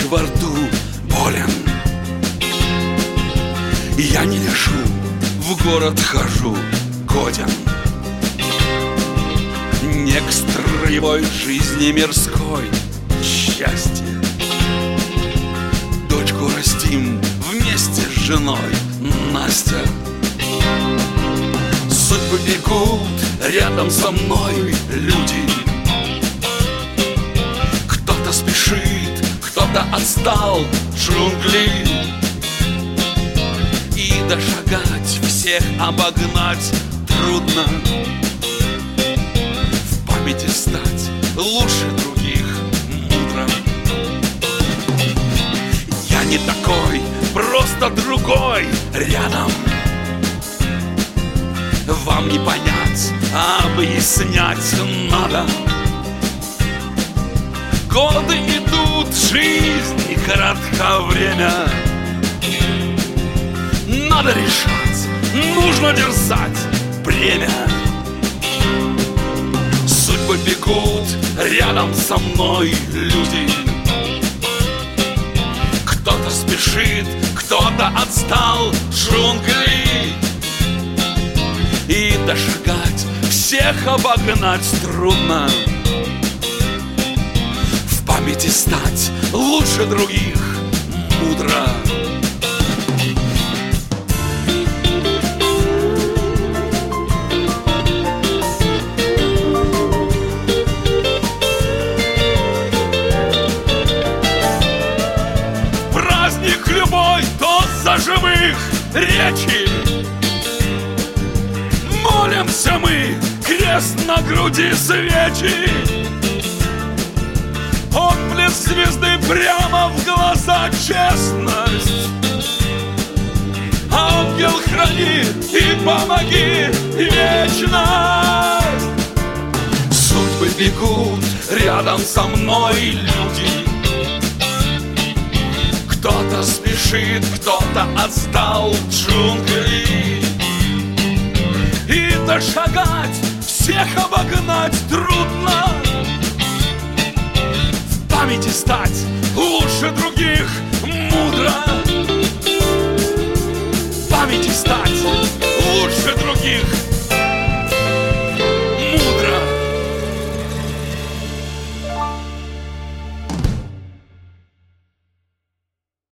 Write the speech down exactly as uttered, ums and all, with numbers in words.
во рту болен. Я не лежу, в город хожу, годен. Не к строевой жизни мирской счастье. Дочку растим вместе с женой, Настя. Судьбы бегут рядом со мной люди. Кто-то спешит, кто-то отстал, джунгли. И дошагать, всех обогнать трудно. В памяти стать лучше других мудро. Я не такой, просто другой рядом. Вам не понять, объяснять надо. Годы идут, жизнь коротко время. Надо решать, нужно дерзать, бремя. Судьбы бегут рядом со мной люди. Кто-то спешит, кто-то отстал, джунгли. И дошагать, всех обогнать трудно. В памяти стать лучше других мудро. Праздник любой, тост за живых, речи. Молимся мы, крест на груди, свечи. Отблеск звезды прямо в глаза, честность. Ангел, храни и помоги, вечность. Судьбы бегут рядом со мной люди. Кто-то спешит, кто-то отстал, джунгли. И дошагать, всех обогнать трудно. В памяти стать лучше других мудро.